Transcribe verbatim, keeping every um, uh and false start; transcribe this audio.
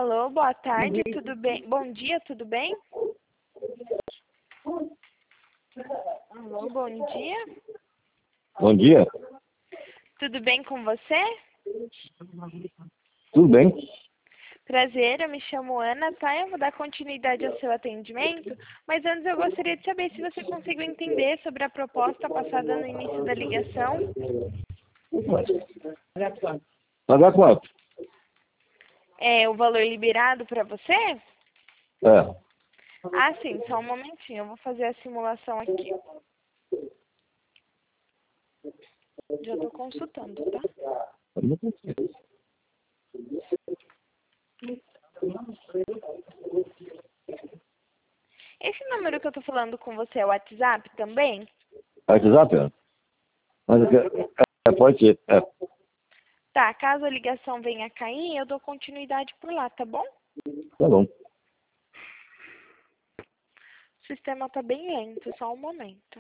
Alô, boa tarde, tudo bem? Bom dia, tudo bem? Alô, bom dia. Bom dia. Tudo bem com você? Tudo bem? Prazer, eu me chamo Ana, tá? Eu vou dar continuidade ao seu atendimento, mas antes eu gostaria de saber se você conseguiu entender sobre a proposta passada no início da ligação. Pagar quanto? É o valor liberado para você? É. Ah, sim, só um momentinho, eu vou fazer a simulação aqui. Já estou consultando, tá? Esse número que eu estou falando com você é o WhatsApp também? WhatsApp? É. Mas eu quero- é, pode ser. É. Tá, caso a ligação venha a cair, eu dou continuidade por lá, tá bom? Tá bom. O sistema tá bem lento, só um momento.